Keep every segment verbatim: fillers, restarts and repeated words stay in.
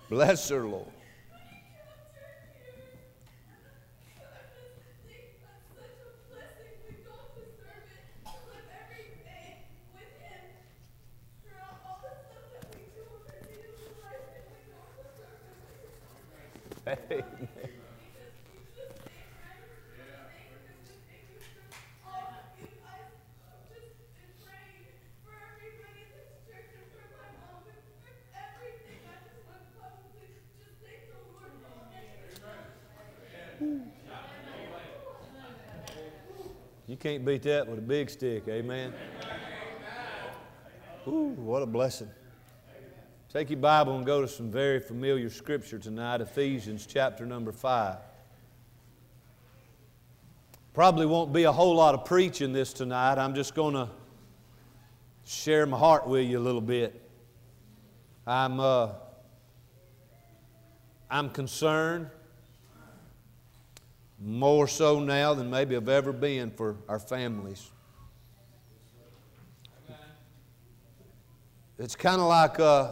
Bless her, Lord. Amen. You can't beat that with a big stick, amen? Ooh, what a blessing. Take your Bible and go to some very familiar scripture tonight, Ephesians chapter number five. Probably won't be a whole lot of preaching this tonight. I'm just going to share my heart with you a little bit. I'm, uh, I'm concerned, more so now than maybe I've ever been, for our families. It's kind of like uh,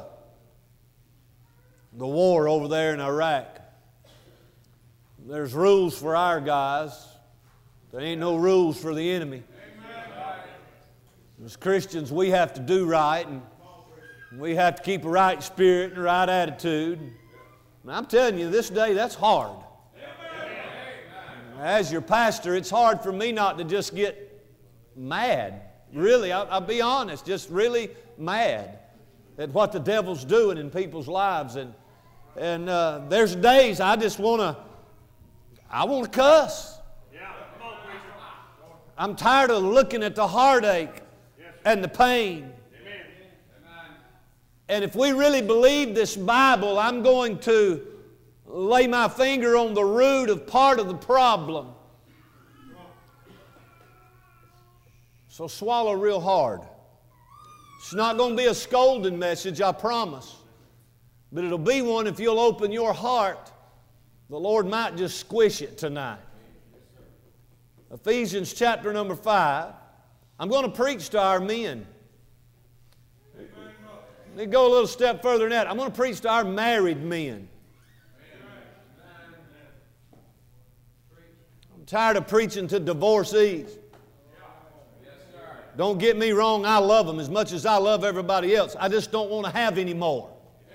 the war over there in Iraq. There's rules for our guys. There ain't no rules for the enemy. As Christians, we have to do right, and we have to keep a right spirit and a right attitude. And I'm telling you, this day, that's hard. As your pastor, it's hard for me not to just get mad. Really, I'll, I'll be honest, just really mad at what the devil's doing in people's lives. And and uh, there's days I just want to, I want to cuss. I'm tired of looking at the heartache and the pain. And if we really believe this Bible, I'm going to lay my finger on the root of part of the problem. So swallow real hard. It's not going to be a scolding message, I promise. But it'll be one if you'll open your heart. The Lord might just squish it tonight. Ephesians chapter number five. I'm going to preach to our men. Let me go a little step further than that. I'm going to preach to our married men. I'm tired of preaching to divorcees. Don't get me wrong, I love them as much as I love everybody else. I just don't want to have any more.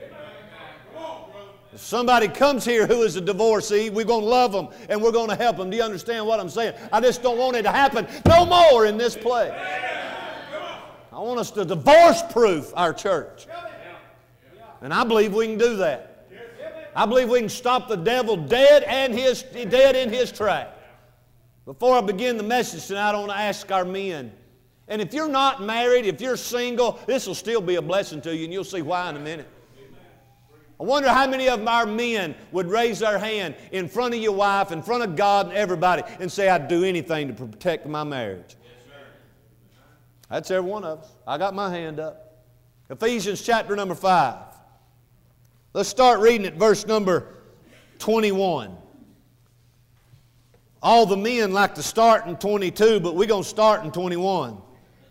If somebody comes here who is a divorcee, we're going to love them and we're going to help them. Do you understand what I'm saying? I just don't want it to happen no more in this place. I want us to divorce-proof our church. And I believe we can do that. I believe we can stop the devil dead and his dead in his track. Before I begin the message tonight, I want to ask our men. And if you're not married, if you're single, this will still be a blessing to you, and you'll see why in a minute. I wonder how many of our men would raise their hand in front of your wife, in front of God and everybody, and say, I'd do anything to protect my marriage. That's every one of us. I got my hand up. Ephesians chapter number five. Let's start reading at verse number twenty-one. All the men like to start in twenty-two, but we're going to start in twenty-one.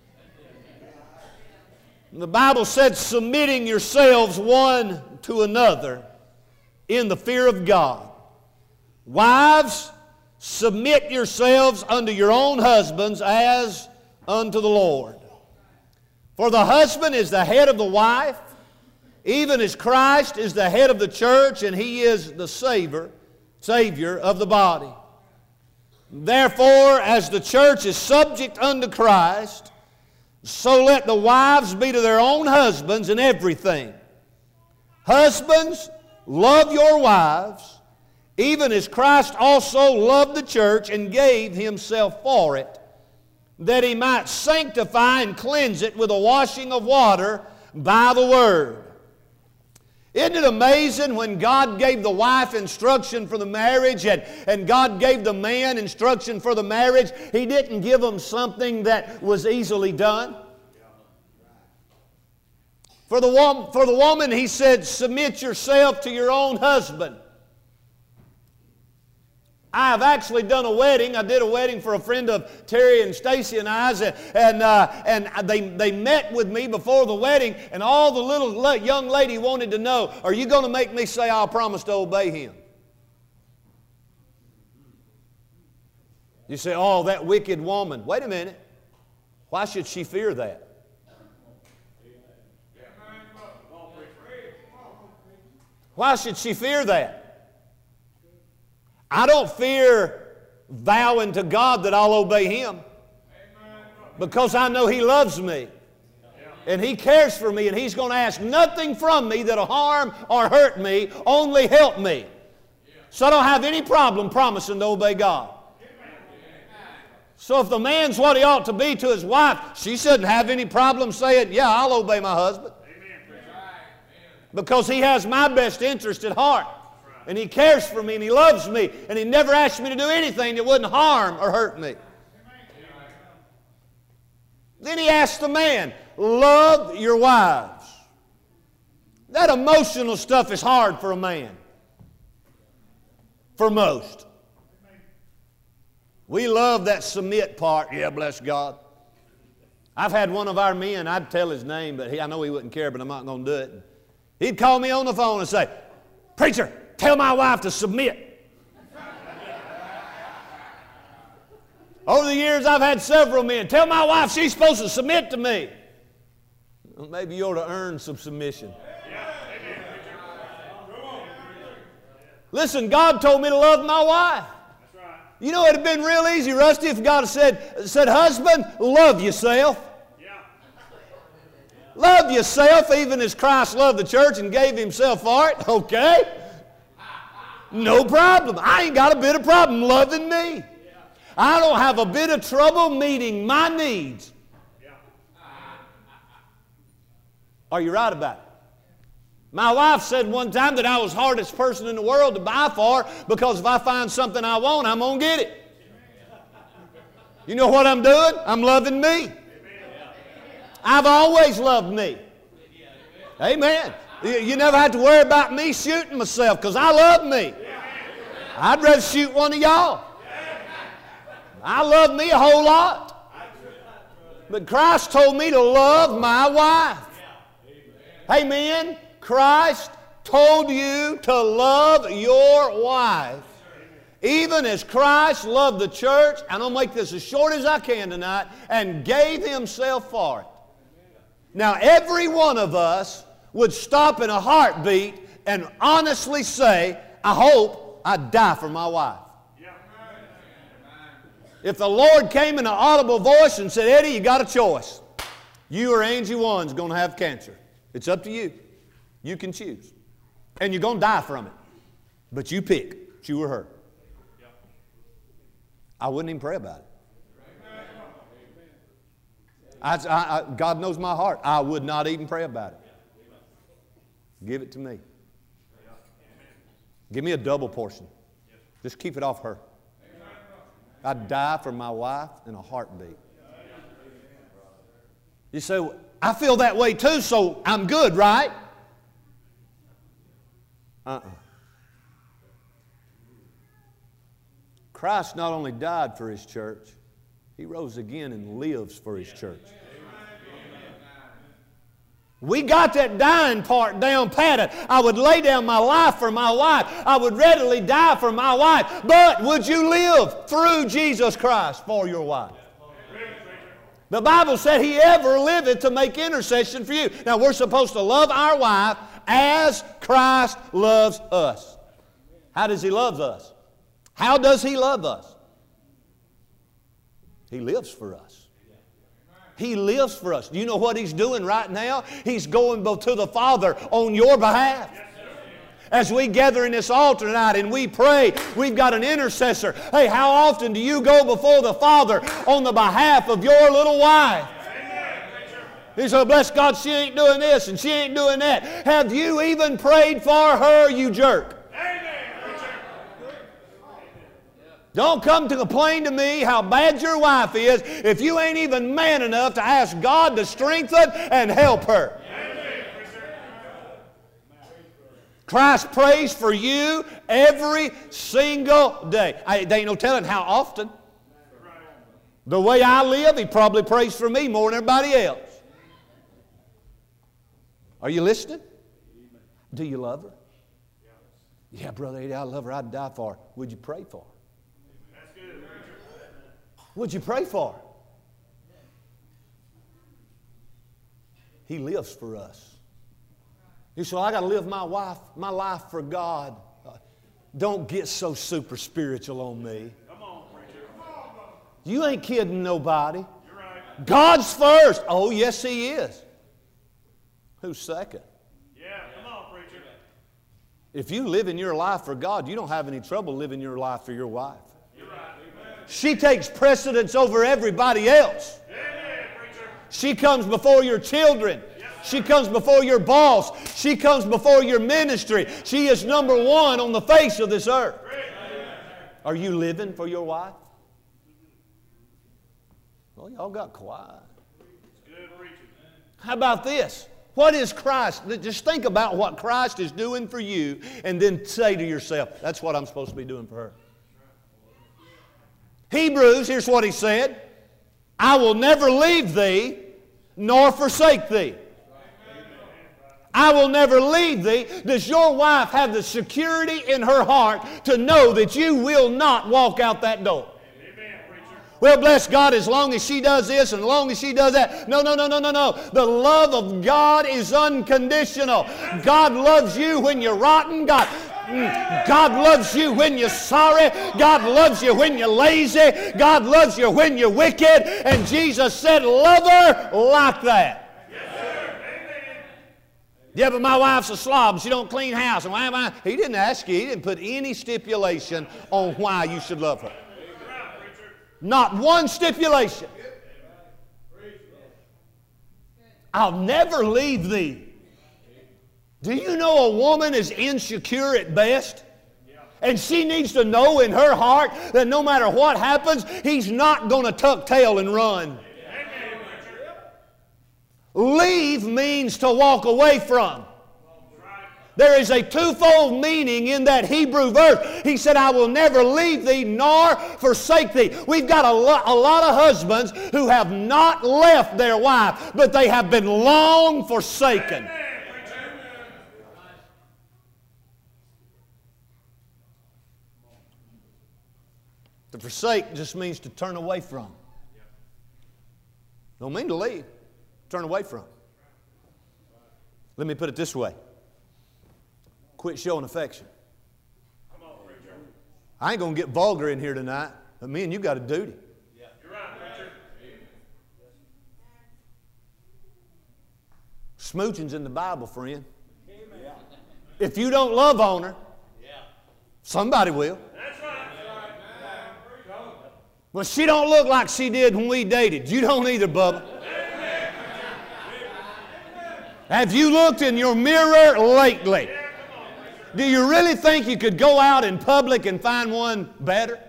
The Bible said, submitting yourselves one to another in the fear of God. Wives, submit yourselves unto your own husbands as unto the Lord. For the husband is the head of the wife, even as Christ is the head of the church, and He is the Savior, Savior of the body. Therefore, as the church is subject unto Christ, so let the wives be to their own husbands in everything. Husbands, love your wives, even as Christ also loved the church and gave Himself for it, that He might sanctify and cleanse it with a washing of water by the Word. Isn't it amazing when God gave the wife instruction for the marriage and, and God gave the man instruction for the marriage, He didn't give them something that was easily done. For the, wom- for the woman, He said, submit yourself to your own husband. I have actually done a wedding. I did a wedding for a friend of Terry and Stacy and I's, and, and, uh, and they, they met with me before the wedding, and all the little young lady wanted to know, are you going to make me say I'll promise to obey him? You say, oh, that wicked woman. Wait a minute. Why should she fear that? Why should she fear that? I don't fear vowing to God that I'll obey Him, because I know He loves me and He cares for me, and He's going to ask nothing from me that'll harm or hurt me, only help me. So I don't have any problem promising to obey God. So if the man's what he ought to be to his wife, she shouldn't have any problem saying, yeah, I'll obey my husband, because he has my best interest at heart. And he cares for me, and he loves me, and he never asked me to do anything that wouldn't harm or hurt me. Then he asked the man, love your wives. That emotional stuff is hard for a man. For most. We love that submit part. Yeah, bless God. I've had one of our men, I'd tell his name, but he, I know he wouldn't care, but I'm not going to do it. He'd call me on the phone and say, preacher, tell my wife to submit. Over the years, I've had several men. Tell my wife she's supposed to submit to me. Well, maybe you ought to earn some submission. Listen, God told me to love my wife. You know, it would have been real easy, Rusty, if God had said, said, husband, love yourself. Love yourself even as Christ loved the church and gave Himself for it. Okay. No problem. I ain't got a bit of problem loving me. I don't have a bit of trouble meeting my needs. Are you right about it? My wife said one time that I was the hardest person in the world to buy for, because if I find something I want, I'm going to get it. You know what I'm doing? I'm loving me. I've always loved me. Amen. You never have to worry about me shooting myself, because I love me. I'd rather shoot one of y'all. I love me a whole lot. But Christ told me to love my wife. Amen. Christ told you to love your wife, even as Christ loved the church, and I'll make this as short as I can tonight, and gave Himself for it. Now, every one of us would stop in a heartbeat and honestly say, I hope I die for my wife. If the Lord came in an audible voice and said, Eddie, you got a choice. You or Angie One's going to have cancer. It's up to you. You can choose. And you're going to die from it. But you pick. It's you or her. I wouldn't even pray about it. I, I, I, God knows my heart. I would not even pray about it. Give it to me. Give me a double portion. Just keep it off her. I'd die for my wife in a heartbeat. You say, well, I feel that way too, so I'm good, right? Uh-uh. Christ not only died for His church, He rose again and lives for His church. We got that dying part down patted. I would lay down my life for my wife. I would readily die for my wife. But would you live through Jesus Christ for your wife? The Bible said He ever liveth to make intercession for you. Now we're supposed to love our wife as Christ loves us. How does He love us? How does He love us? He lives for us. He lives for us. Do you know what He's doing right now? He's going to the Father on your behalf. As we gather in this altar tonight and we pray, we've got an intercessor. Hey, how often do you go before the Father on the behalf of your little wife? He said, bless God, she ain't doing this and she ain't doing that. Have you even prayed for her, you jerk? Don't come to complain to me how bad your wife is if you ain't even man enough to ask God to strengthen and help her. Christ prays for you every single day. I, there ain't no telling how often. The way I live, He probably prays for me more than everybody else. Are you listening? Do you love her? Yeah, Brother Eddie, I love her. I'd die for her. Would you pray for her? Would you pray for her? He lives for us. You say, well, I got to live my wife, my life for God. Don't get so super spiritual on me. Come on, preacher. You ain't kidding nobody. You're right. God's first. Oh, yes, He is. Who's second? Yeah, come on, preacher. If you live in your life for God, you don't have any trouble living your life for your wife. You're right. She takes precedence over everybody else. Amen, preacher. She comes before your children. She comes before your boss. She comes before your ministry. She is number one on the face of this earth. Are you living for your wife? Well, y'all got quiet. How about this? What is Christ? Just think about what Christ is doing for you and then say to yourself, that's what I'm supposed to be doing for her. Hebrews, here's what he said. I will never leave thee nor forsake thee. I will never leave thee. Does your wife have the security in her heart to know that you will not walk out that door? Amen, preacher. Well, bless God, as long as she does this and as long as she does that. No, no, no, no, no, no. The love of God is unconditional. God loves you when you're rotten. God, God loves you when you're sorry. God loves you when you're lazy. God loves you when you're wicked. And Jesus said, love her like that. Yeah, but my wife's a slob. She don't clean house. And why am I? He didn't ask you. He didn't put any stipulation on why you should love her. Not one stipulation. I'll never leave thee. Do you know a woman is insecure at best? And she needs to know in her heart that no matter what happens, he's not going to tuck tail and run. Leave means to walk away from. There is a twofold meaning in that Hebrew verse. He said, I will never leave thee nor forsake thee. We've got a lot, a lot of husbands who have not left their wife, but they have been long forsaken. To forsake just means to turn away from. Don't mean to leave. Turn away from. Let me put it this way. Quit showing affection. I ain't going to get vulgar in here tonight, but me and you got a duty. You're right, preacher. Smooching's in the Bible, friend. If you don't love on her, somebody will. That's right. Well, she don't look like she did when we dated. You don't either, Bubba. Have you looked in your mirror lately? Do you really think you could go out in public and find one better?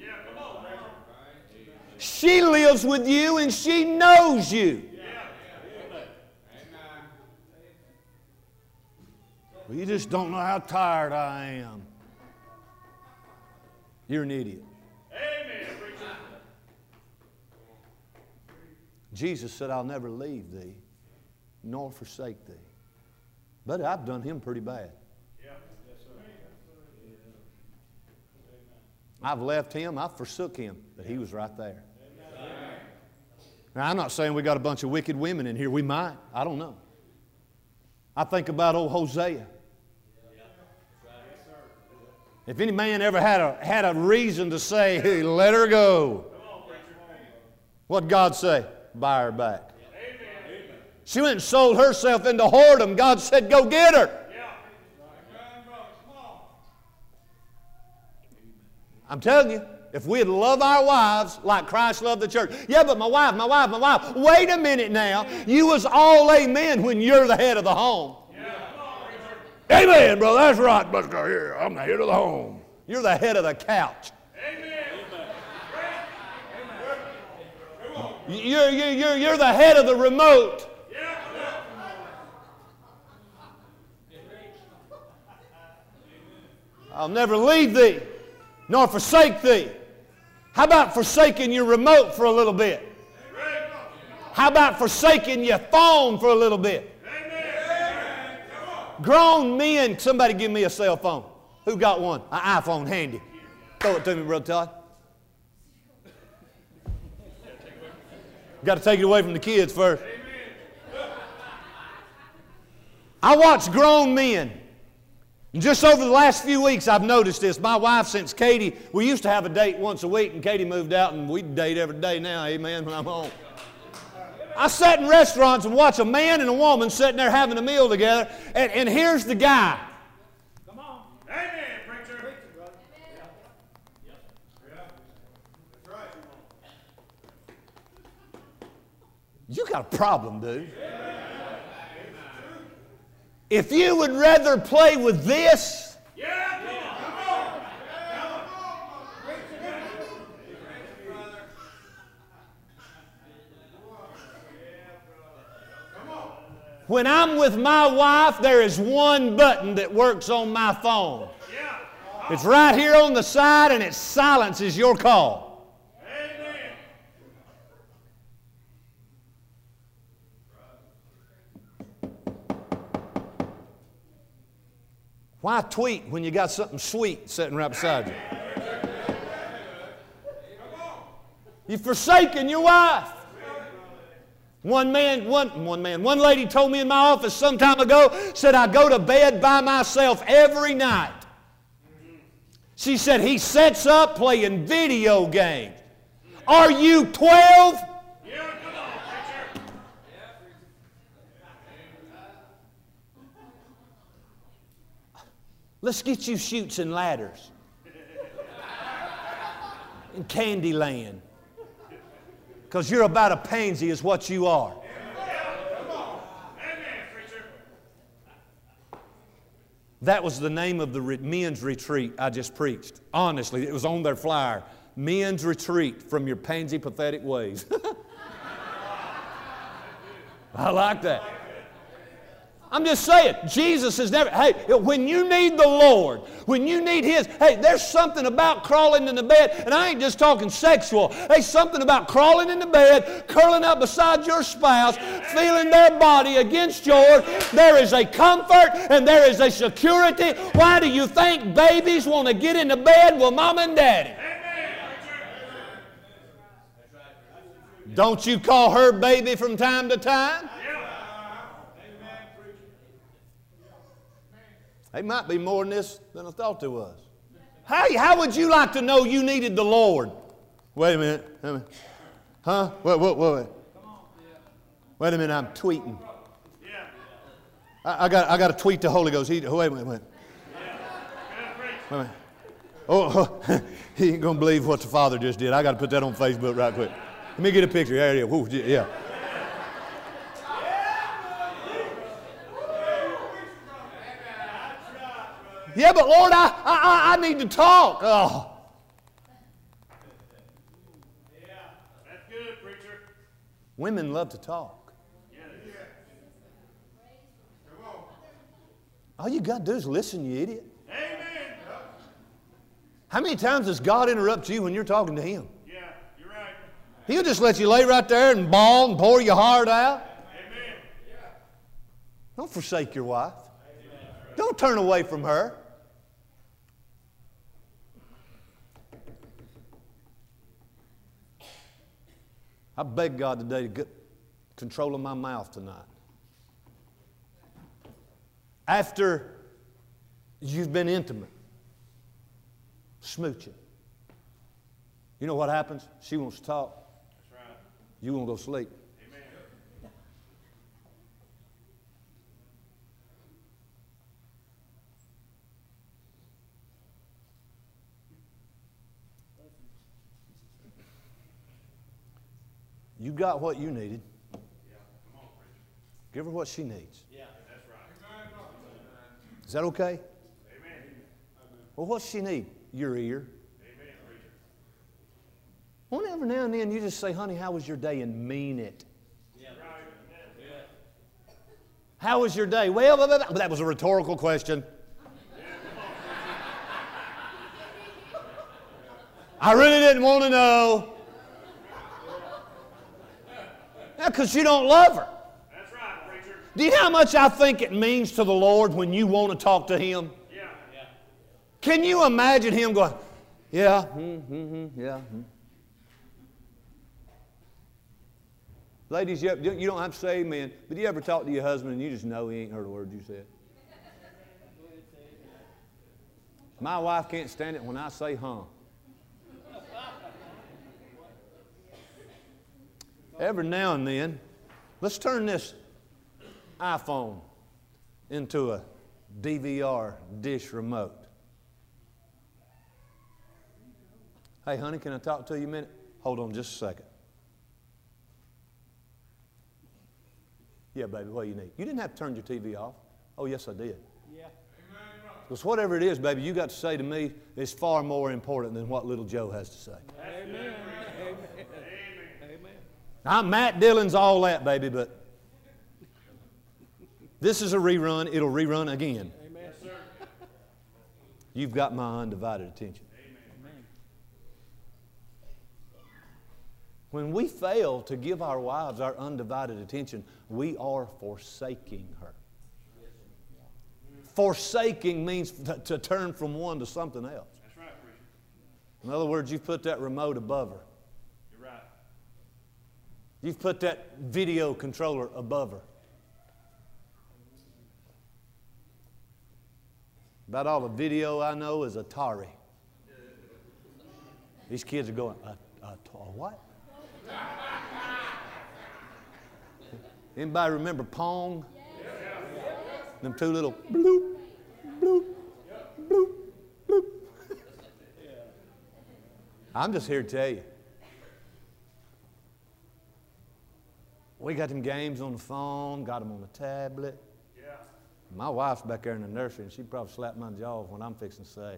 She lives with you and she knows you. Well, you just don't know how tired I am. You're an idiot. Jesus said, I'll never leave thee nor forsake thee. But I've done him pretty bad. I've left him, I've forsook him, but he was right there. Now, I'm not saying we got a bunch of wicked women in here. We might. I don't know. I think about old Hosea. If any man ever had a, had a reason to say, hey, let her go, what'd God say? Buy her back. She went and sold herself into whoredom. God said, go get her. I'm telling you, if we'd love our wives like Christ loved the church. Yeah, but my wife, my wife, my wife. Wait a minute now. You was all amen when you're the head of the home. Yeah. Amen, brother. That's right, Buster. Here, I'm the head of the home. You're the head of the couch. Amen. You're, you're, you're, you're the head of the remote. I'll never leave thee, nor forsake thee. How about forsaking your remote for a little bit? How about forsaking your phone for a little bit? Grown men, somebody give me a cell phone. Who got one? An iPhone handy. Throw it to me, Brother Todd. Got to take it away from the kids first. I watch grown men. And just over the last few weeks, I've noticed this. My wife, since Katie, we used to have a date once a week, and Katie moved out, and we date every day now, amen, when I'm home. I sat in restaurants and watch a man and a woman sitting there having a meal together, and, and here's the guy. Come on. Amen, preacher. That's right. You got a problem, dude. If you would rather play with this, yeah, come on. Come on. when I'm with my wife, there is one button that works on my phone. It's right here on the side, and it silences your call. Why tweet when you got something sweet sitting right beside you? You've forsaken your wife. One man, one, one man, one lady told me in my office some time ago, said, I go to bed by myself every night. She said, he sets up playing video games. Are you twelve? Let's get you chutes and ladders in Candyland, because you're about a pansy is what you are. That was the name of the re- men's retreat I just preached. Honestly, it was on their flyer. Men's retreat from your pansy pathetic ways. I like that. I'm just saying, Jesus has never, hey, when you need the Lord, when you need His, hey, there's something about crawling in the bed, and I ain't just talking sexual. There's something about crawling in the bed, curling up beside your spouse, feeling their body against yours. There is a comfort and there is a security. Why do you think babies want to get into bed with mom and daddy? Don't you call her baby from time to time? There might be more than this than I thought there was. How, how would you like to know you needed the Lord? Wait a minute. Wait a minute. Huh? Wait, wait, wait, wait. Wait a minute, I'm tweeting. I, I got I got to tweet the Holy Ghost. He, wait a minute, wait. Wait a minute. Oh, oh he ain't going to believe what the Father just did. I got to put that on Facebook right quick. Let me get a picture. There it is. Woo, yeah. Yeah, but Lord, I, I, I need to talk. Oh. Yeah, that's good, preacher. Women love to talk. Yeah. Come on. All you got to do is listen, you idiot. Amen. How many times does God interrupt you when you're talking to Him? Yeah, you're right. He'll just let you lay right there and bawl and pour your heart out. Amen. Don't forsake your wife. Don't turn away from her. I beg God today to get control of my mouth tonight. After you've been intimate, smooching, you know what happens? She wants to talk. That's right. You won't go sleep. Amen. You got what you needed. Yeah. Come on, preacher. Give her what she needs. Yeah, that's right. Is that okay? Amen. Well, what's she need? Your ear. Amen, preacher. Well, every now and then you just say, honey, how was your day? And mean it. Yeah. Right. Yeah. How was your day? Well, blah, blah, blah. But that was a rhetorical question. I really didn't want to know. Because you don't love her. That's right, preacher. Do you know how much I think it means to the Lord when you want to talk to Him? Yeah. Yeah. Can you imagine Him going, yeah, mm, mm, mm, yeah. Mm. Ladies, you, you don't have to say amen, but do you ever talk to your husband and you just know he ain't heard a word you said? My wife can't stand it when I say huh. Every now and then, let's turn this iPhone into a D V R dish remote. Hey, honey, can I talk to you a minute? Hold on just a second. Yeah, baby, what do you need? You didn't have to turn your T V off. Oh, yes, I did. Yeah. Because whatever it is, baby, you got to say to me is far more important than what little Joe has to say. Amen. Amen. Amen. Now, Matt Dillon's all that, baby, but this is a rerun. It'll rerun again. Amen. Yes, sir. You've got my undivided attention. Amen. When we fail to give our wives our undivided attention, we are forsaking her. Forsaking means to, to turn from one to something else. That's right, preacher. In other words, you've put that remote above her. You're right. You've put that video controller above her. About all the video I know is Atari. These kids are going, a, a, a what? Anybody remember Pong? Them two little bloop, bloop, bloop, bloop. I'm just here to tell you. We got them games on the phone, got them on the tablet. Yeah. My wife's back there in the nursery, and she'd probably slap my jaw when I'm fixing to say.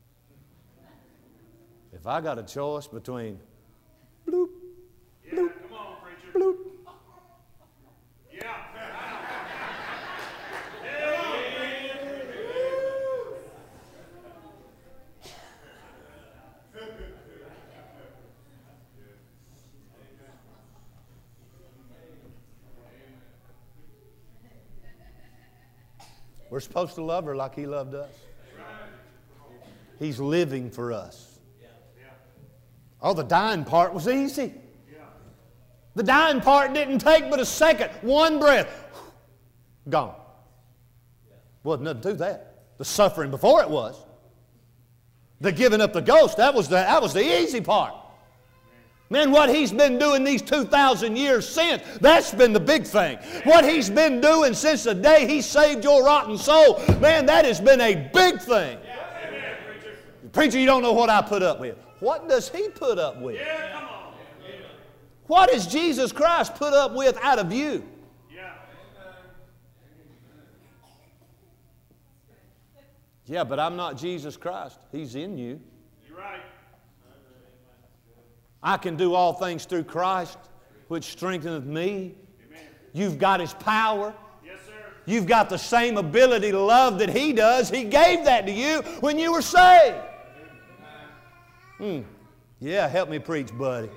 If I got a choice between bloop, Yeah, bloop, come on, preacher. bloop, Yeah. we're supposed to love her like He loved us. He's living for us. Oh, the dying part was easy. The dying part didn't take but a second, one breath, gone. Wasn't nothing to that. The suffering before it was. The giving up the ghost, that was the, that was the easy part. Man, what He's been doing these two thousand years since, that's been the big thing. What He's been doing since the day He saved your rotten soul, man, that has been a big thing. Amen, preacher. Preacher, you don't know what I put up with. What does He put up with? Yeah, come on. What has Jesus Christ put up with out of you? Yeah. Yeah, but I'm not Jesus Christ. He's in you. You're right. I can do all things through Christ, which strengtheneth me. Amen. You've got His power. Yes, sir. You've got the same ability to love that He does. He gave that to you when you were saved. Hmm. Yeah, help me preach, buddy.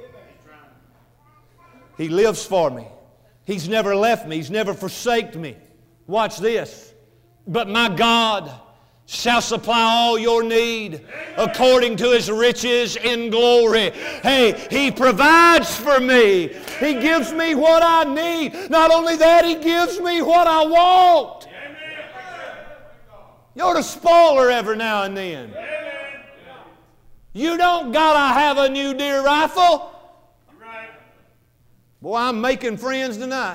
He lives for me. He's never left me. He's never forsaken me. Watch this. But my God shall supply all your need according to His riches in glory. Hey, He provides for me. He gives me what I need. Not only that, He gives me what I want. You ought to spoil her every now and then. You don't gotta have a new deer rifle. Boy, I'm making friends tonight.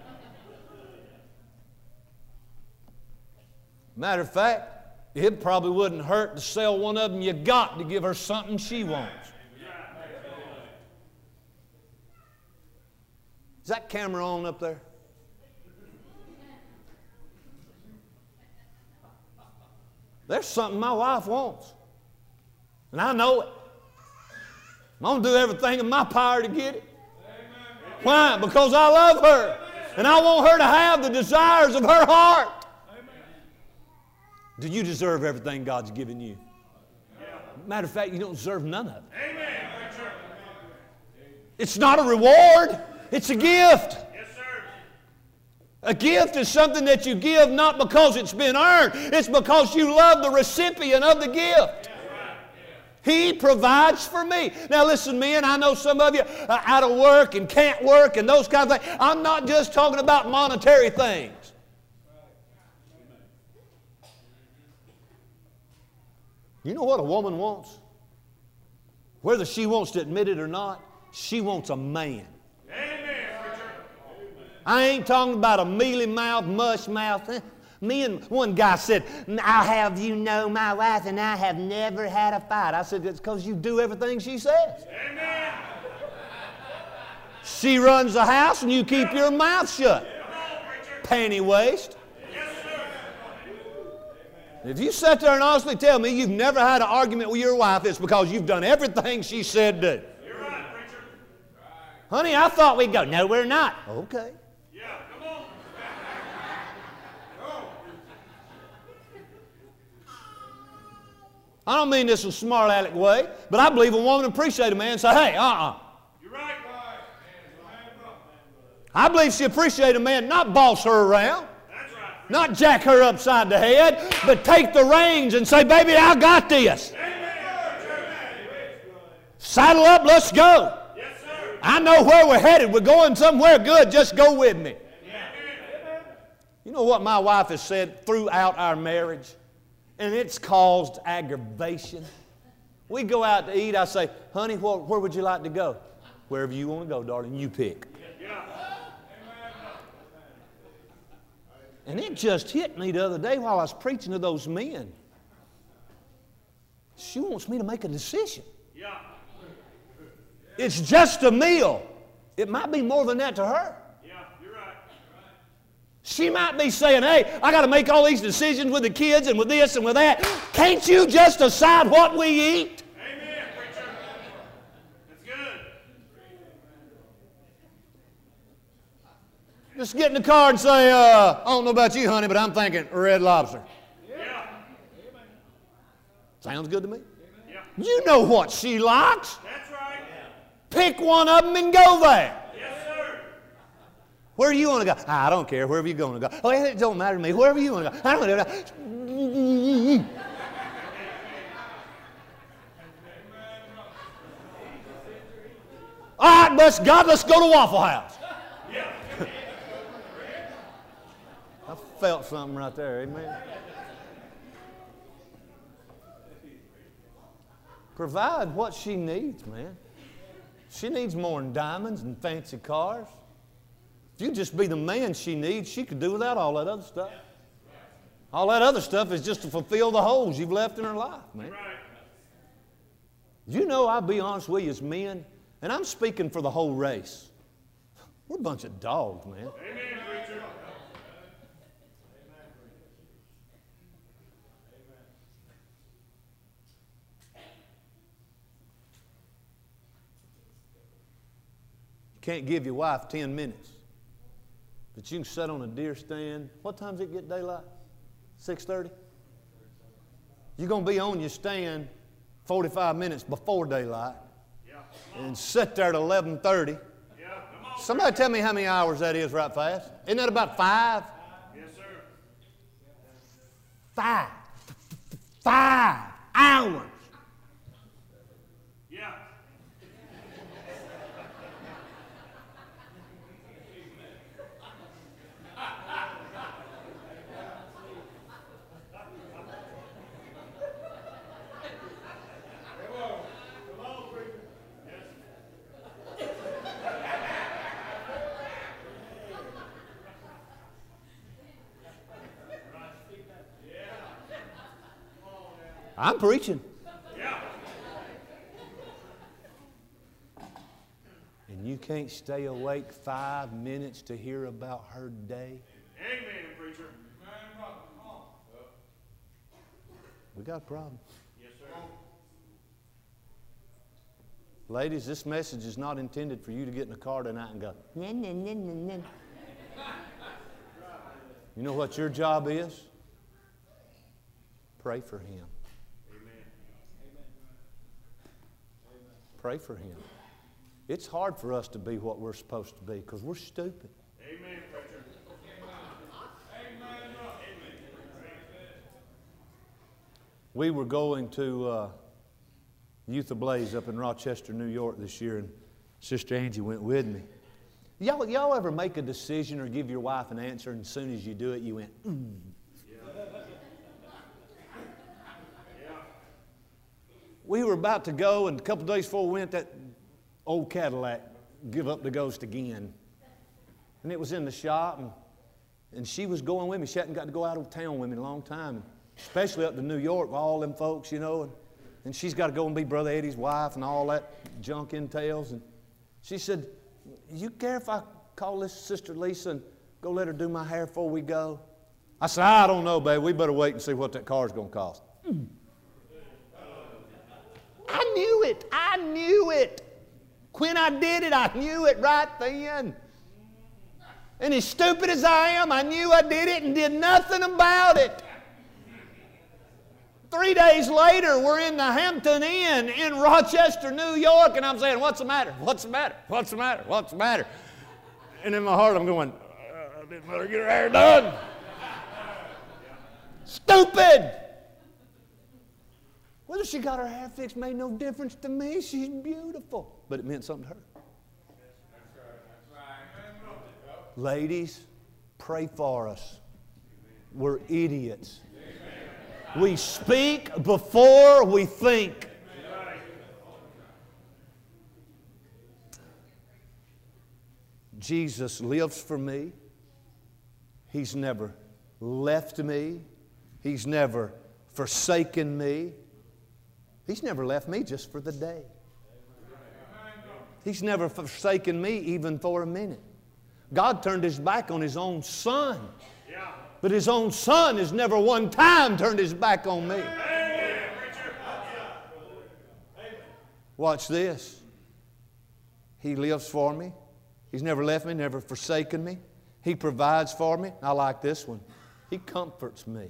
Matter of fact, it probably wouldn't hurt to sell one of them you got to give her something she wants. Is that camera on up there? There's something my wife wants. And I know it. I'm going to do everything in my power to get it. Why? Because I love her. And I want her to have the desires of her heart. Do you deserve everything God's given you? Matter of fact, you don't deserve none of it. Amen, preacher. It's not a reward. It's a gift. Yes, sir. A gift is something that you give not because it's been earned. It's because you love the recipient of the gift. He provides for me. Now listen, men, I know some of you are out of work and can't work and those kind of things. I'm not just talking about monetary things. You know what a woman wants? Whether she wants to admit it or not, she wants a man. Amen, preacher. I ain't talking about a mealy mouth, mush mouth. Me and one guy said, I'll have you know my wife and I have never had a fight. I said, it's because you do everything she says. Amen. She runs the house and you keep your mouth shut. Come on, preacher. Panty waist. Yes, sir. If you sit there and honestly tell me you've never had an argument with your wife, it's because you've done everything she said do. You're right, preacher. Honey, I thought we'd go. No, we're not. Okay. Yeah, come on. I don't mean this in a smart aleck way, but I believe a woman appreciates a man and say, hey, uh-uh. You're right. I believe she appreciates a man, not boss her around, That's right. not jack her upside the head, but take the reins and say, baby, I got this. Saddle up, let's go. Yes, sir. I know where we're headed. We're going somewhere good. Just go with me. You know what my wife has said throughout our marriage? And it's caused aggravation. We go out to eat. I say, honey, where, where would you like to go? Wherever you want to go, darling, you pick. Yeah. And it just hit me the other day while I was preaching to those men. She wants me to make a decision. Yeah. It's just a meal. It might be more than that to her. Yeah, you're right. She might be saying, hey, I got to make all these decisions with the kids and with this and with that. Can't you just decide what we eat? Amen, preacher. That's good. Just get in the car and say, uh, I don't know about you, honey, but I'm thinking Red Lobster. Yeah. Sounds good to me. Yeah. You know what she likes. That's right. Pick one of them and go there. Yes, sir. Where do you want to go? Ah, I don't care. Wherever you're going to go. Oh, it don't matter to me. Wherever you want to go. I don't know. All right, bless God, let's go to Waffle House. Yeah. I felt something right there, amen. Provide what she needs, man. She needs more than diamonds and fancy cars. If you just be the man she needs, she could do without all that other stuff. All that other stuff is just to fulfill the holes you've left in her life, man. Right. You know, I'll be honest with you as men, and I'm speaking for the whole race. We're a bunch of dogs, man. Amen, preacher. You can't give your wife ten minutes. But you can sit on a deer stand. What time does it get daylight? six thirty? You're going to be on your stand forty-five minutes before daylight. Yeah. And sit there at eleven thirty. Yeah. Come on. Somebody tell me how many hours that is right fast. Isn't that about five? Yes, sir. Five. Five hours. Yeah. I'm preaching. Yeah. And you can't stay awake five minutes to hear about her day. Amen, preacher. We got a problem. Yes, sir. Ladies, this message is not intended for you to get in the car tonight and go, "Nah, nah, nah, nah, nah." You know what your job is? Pray for him. Amen. Pray for him. It's hard for us to be what we're supposed to be because we're stupid. Amen, preacher. Amen. We were going to uh, Youth Ablaze up in Rochester, New York this year, and Sister Angie went with me. Y'all, y'all ever make a decision or give your wife an answer, and as soon as you do it, you went, mm. Yeah. Yeah. We were about to go, and a couple days before we went, that old Cadillac give up the ghost again. And it was in the shop, and, and she was going with me. She hadn't got to go out of town with me in a long time, and especially up to New York with all them folks, you know. And, and she's got to go and be Brother Eddie's wife and all that junk entails. And she said, you care if I call this Sister Lisa and go let her do my hair before we go? I said, I don't know, babe. We better wait and see what that car's going to cost. Mm. I knew it. I knew it. When I did it, I knew it right then. And as stupid as I am, I knew I did it and did nothing about it. Three days later, we're in the Hampton Inn in Rochester, New York, and I'm saying, what's the matter? What's the matter? What's the matter? What's the matter? And in my heart, I'm going, uh, I didn't better get her hair done. Stupid! Whether she got her hair fixed made no difference to me. She's beautiful. But it meant something to her. Ladies, pray for us. We're idiots. We speak before we think. Jesus lives for me. He's never left me. He's never forsaken me. He's never left me just for the day. He's never forsaken me even for a minute. God turned His back on His own Son. But His own Son has never one time turned His back on me. Watch this. He lives for me. He's never left me, never forsaken me. He provides for me. I like this one. He comforts me.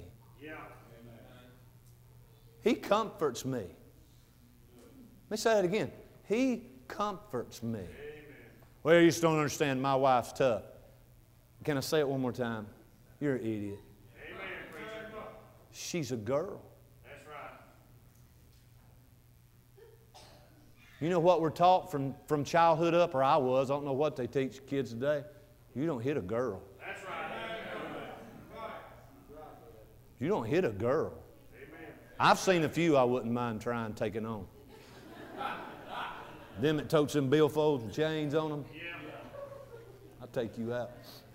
He comforts me. Let me say that again. He comforts me. Well, you just don't understand. My wife's tough. Can I say it one more time? You're an idiot. Amen, preacher. She's a girl. That's right. You know what we're taught from, from childhood up, or I was. I don't know what they teach kids today. You don't hit a girl. That's right. You don't hit a girl. Amen. I've seen a few I wouldn't mind trying taking on. Them that totes them billfolds with chains on them. Yeah. I'll take you out.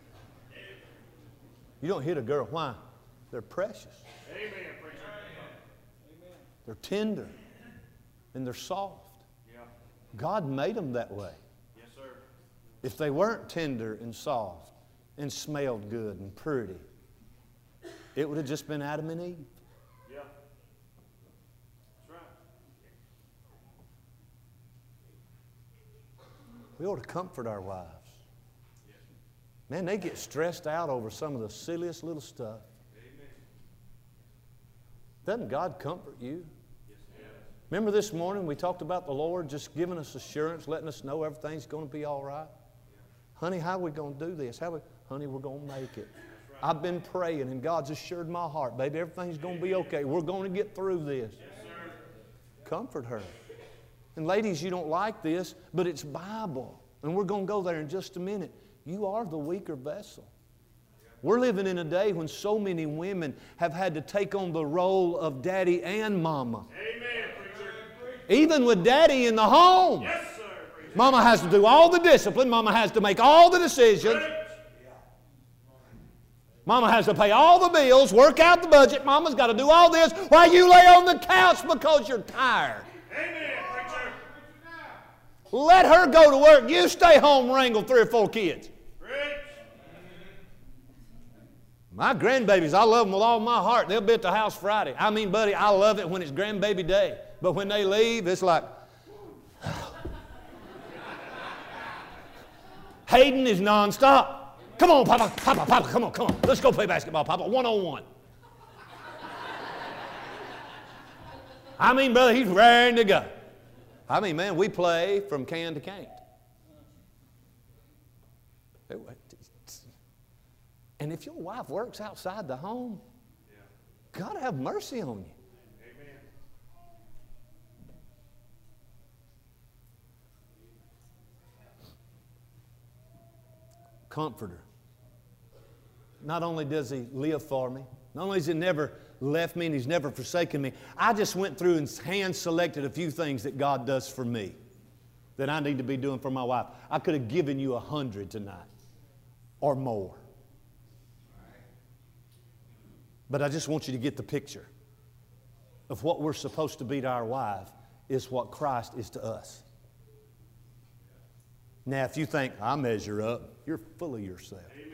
You don't hit a girl. Why? They're precious. Amen, preacher. They're tender. And they're soft. Yeah. God made them that way. Yes, sir. If they weren't tender and soft and smelled good and pretty, it would have just been Adam and Eve. Yeah. That's right. We ought to comfort our wives. Man, they get stressed out over some of the silliest little stuff. Amen. Doesn't God comfort you? Yes, yes. Remember this morning we talked about the Lord just giving us assurance, letting us know everything's going to be all right? Yeah. Honey, how are we going to do this? How we, honey, we're going to make it. Right. I've been praying and God's assured my heart, baby, everything's going to be okay. We're going to get through this. Yes, sir. Comfort her. And ladies, you don't like this, but it's Bible. And we're going to go there in just a minute. You are the weaker vessel. We're living in a day when so many women have had to take on the role of daddy and mama. Amen, preacher. Even with daddy in the home. Yes, sir, preacher. Mama has to do all the discipline. Mama has to make all the decisions. Mama has to pay all the bills, work out the budget. Mama's got to do all this while you lay on the couch because you're tired. Amen, preacher. Let her go to work. You stay home and wrangle three or four kids. My grandbabies, I love them with all my heart. They'll be at the house Friday. I mean, buddy, I love it when it's grandbaby day. But when they leave, it's like... Hayden is nonstop. Come on, Papa, Papa, Papa, come on, come on. Let's go play basketball, Papa, one-on-one. I mean, brother, he's raring to go. I mean, man, we play from can to can't. And if your wife works outside the home, God have mercy on you. Amen. Comforter. Not only does He live for me, not only has He never left me and He's never forsaken me, I just went through and hand-selected a few things that God does for me that I need to be doing for my wife. I could have given you a hundred tonight or more. But I just want you to get the picture of what we're supposed to be to our wife is what Christ is to us. Now, if you think, I measure up, you're full of yourself. Amen.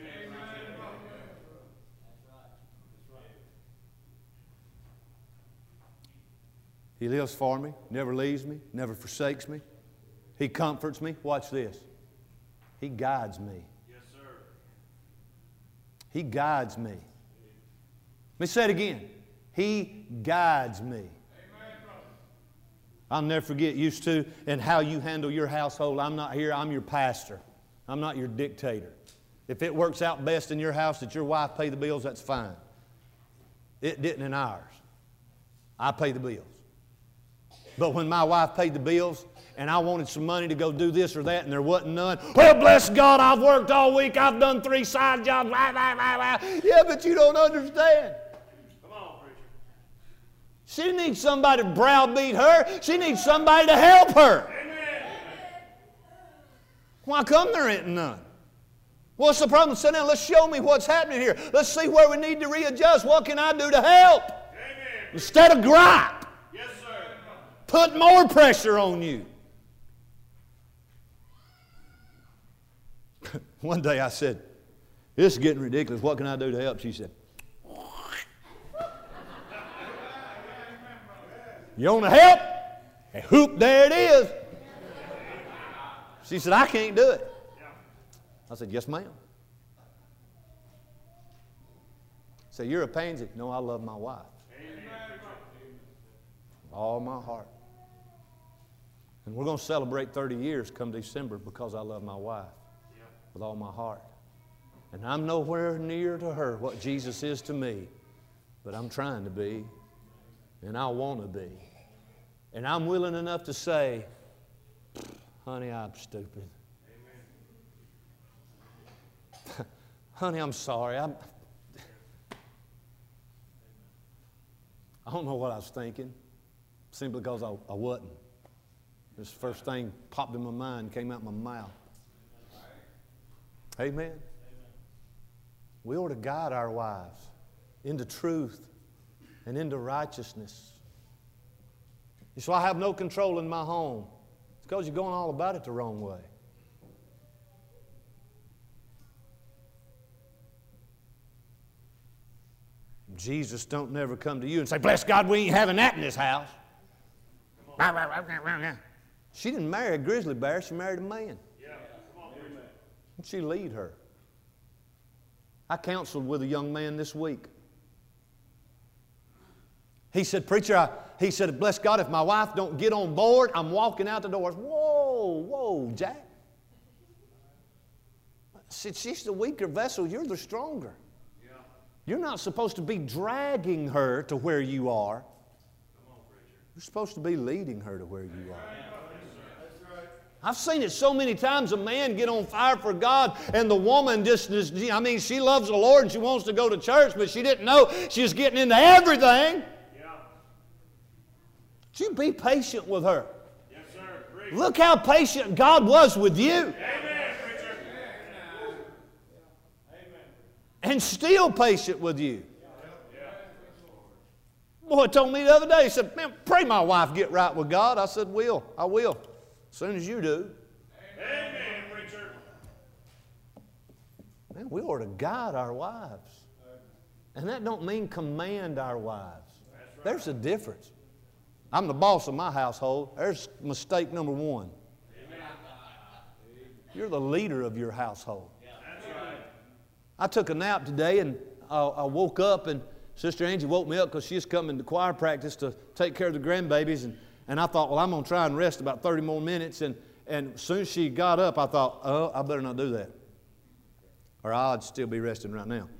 He lives for me, never leaves me, never forsakes me. He comforts me. Watch this. He guides me. Yes, sir. He guides me. Let me say it again. He guides me. I'll never forget, used to, and how you handle your household. I'm not here, I'm your pastor. I'm not your dictator. If it works out best in your house that your wife pay the bills, that's fine. It didn't in ours. I pay the bills. But when my wife paid the bills and I wanted some money to go do this or that and there wasn't none, well, bless God, I've worked all week, I've done three side jobs, blah, blah, blah, blah. Yeah, but you don't understand. She needs somebody to browbeat her. She needs somebody to help her. Amen. Why come there ain't none? What's the problem? Sit down. Let's show me what's happening here. Let's see where we need to readjust. What can I do to help? Amen. Instead of gripe. Yes, sir. Put more pressure on you. One day I said, this is getting ridiculous. What can I do to help? She said, you want to help? And whoop, there it is. She said, I can't do it. I said, yes, ma'am. Say, you're a pansy. No, I love my wife. With all my heart. And we're going to celebrate thirty years come December because I love my wife with all my heart. And I'm nowhere near to her what Jesus is to me, but I'm trying to be. And I want to be. And I'm willing enough to say, honey, I'm stupid. Honey, I'm sorry. I'm, I don't know what I was thinking, simply because I, I wasn't. This first thing popped in my mind, came out my mouth. Amen. We ought to guide our wives into truth and into righteousness. So I have no control in my home. It's because you're going all about it the wrong way. Jesus don't never come to you and say, bless God, we ain't having that in this house. She didn't marry a grizzly bear. She married a man. Yeah. Come on, preacher. And she lead her. I counseled with a young man this week. He said, preacher, I, he said, bless God, if my wife don't get on board, I'm walking out the doors. Whoa, whoa, Jack. I said, she's the weaker vessel. You're the stronger. Yeah. You're not supposed to be dragging her to where you are. Come on, preacher. You're supposed to be leading her to where you are. I've seen it so many times, a man get on fire for God and the woman just, just, I mean, she loves the Lord and she wants to go to church, but she didn't know she was getting into everything. Yeah. You be patient with her. Yes, sir. Preach. Look how patient God was with you. Amen, preacher. Amen. And still patient with you. Yeah. Boy told me the other day, he said, man, pray my wife get right with God. I said, will. I will. As soon as you do. Amen, preacher. Man, we ought to guide our wives. And that don't mean command our wives. Right. There's a difference. I'm the boss of my household. There's mistake number one. Amen. You're the leader of your household. That's right. I took a nap today and I, I woke up and Sister Angie woke me up because she's coming to choir practice to take care of the grandbabies. And, And I thought, well, I'm going to try and rest about thirty more minutes. And, and as soon as she got up, I thought, oh, I better not do that, or I'd still be resting right now.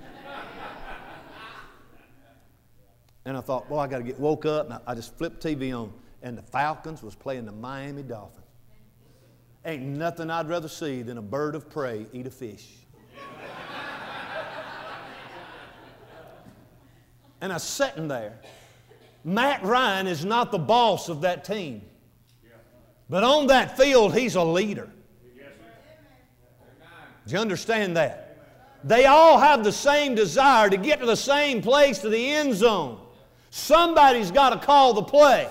And I thought, well, I got to get woke up. And I just flipped T V on, and the Falcons was playing the Miami Dolphins. Ain't nothing I'd rather see than a bird of prey eat a fish. And I was sitting there. Matt Ryan is not the boss of that team. But on that field, he's a leader. Do you understand that? They all have the same desire to get to the same place, to the end zone. Somebody's got to call the play.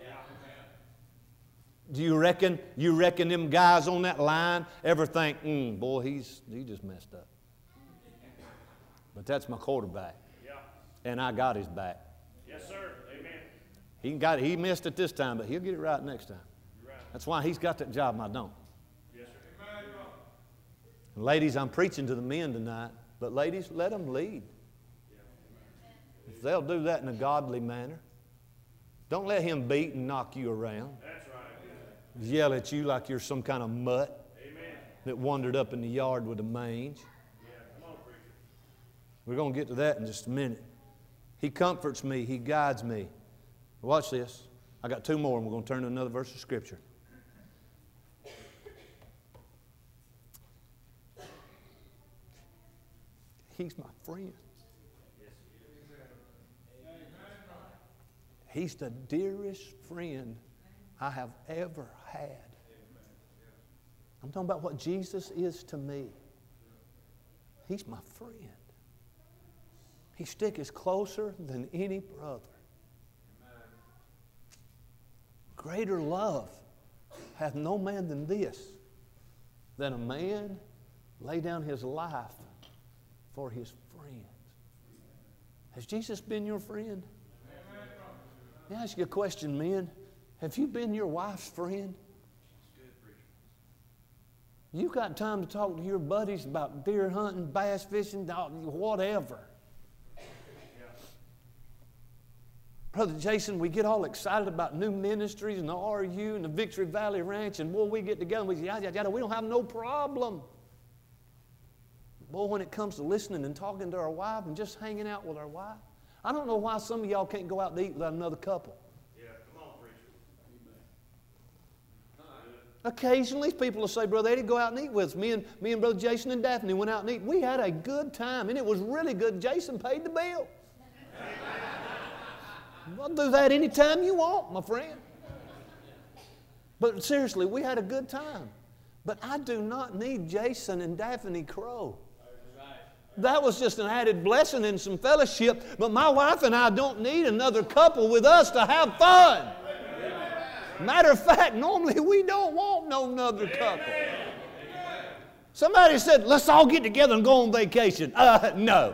Do you reckon, you reckon them guys on that line ever think, mm, boy, he's, he just messed up? But that's my quarterback. Yeah. And I got his back. Yes, sir. Amen. He got it. He missed it this time, but he'll get it right next time. You're right. That's why he's got that job and I don't. Yes, sir. Amen. And ladies, I'm preaching to the men tonight, but ladies, let them lead. Yeah. If they'll do that in a godly manner, don't let him beat and knock you around. That's right. Yell at you like you're some kind of mutt. Amen. That wandered up in the yard with a mange. Yeah, come on, preacher. We're going to get to that in just a minute. He comforts me. He guides me. Watch this. I got two more, and we're going to turn to another verse of Scripture. He's my friend. He's the dearest friend I have ever had. I'm talking about what Jesus is to me. He's my friend. He sticketh closer than any brother. Greater love hath no man than this, than a man lay down his life for his friends. Has Jesus been your friend? Let me ask you a question, men. Have you been your wife's friend? You got time to talk to your buddies about deer hunting, bass fishing, whatever. Brother Jason, we get all excited about new ministries and the R U and the Victory Valley Ranch, and boy, we get together and we say, yada, yada, yada, we don't have no problem. Boy, when it comes to listening and talking to our wife and just hanging out with our wife, I don't know why some of y'all can't go out to eat without another couple. Yeah, come on, preacher. Occasionally, people will say, Brother Eddie, go out and eat with us. Me and, me and Brother Jason and Daphne went out and eat. We had a good time, and it was really good. Jason paid the bill. I'll do that anytime you want, my friend. But seriously, we had a good time. But I do not need Jason and Daphne Crow. That was just an added blessing and some fellowship. But my wife and I don't need another couple with us to have fun. Matter of fact, normally we don't want no other couple. Somebody said, let's all get together and go on vacation. Uh, no.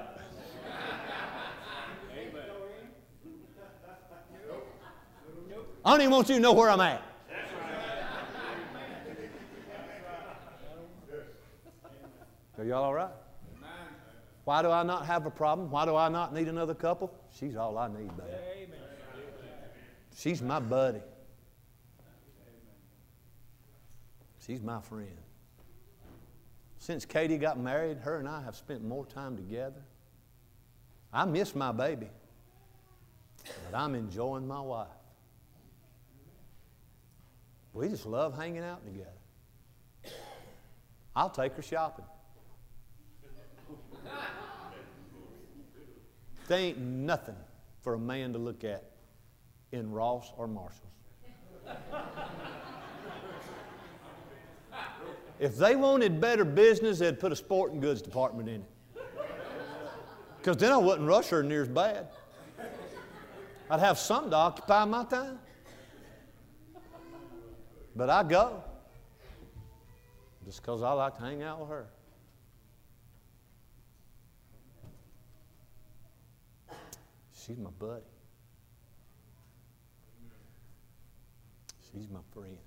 I don't even want you to know where I'm at. Are y'all all right? Why do I not have a problem? Why do I not need another couple? She's all I need, baby. She's my buddy. She's my friend. Since Katie got married, her and I have spent more time together. I miss my baby, but I'm enjoying my wife. We just love hanging out together. I'll take her shopping. There ain't nothing for a man to look at in Ross or Marshalls. If they wanted better business, they'd put a sporting goods department in it. Because then I wouldn't rush her near as bad. I'd have something to occupy my time. But I go just because I like to hang out with her. She's my buddy. She's my friend.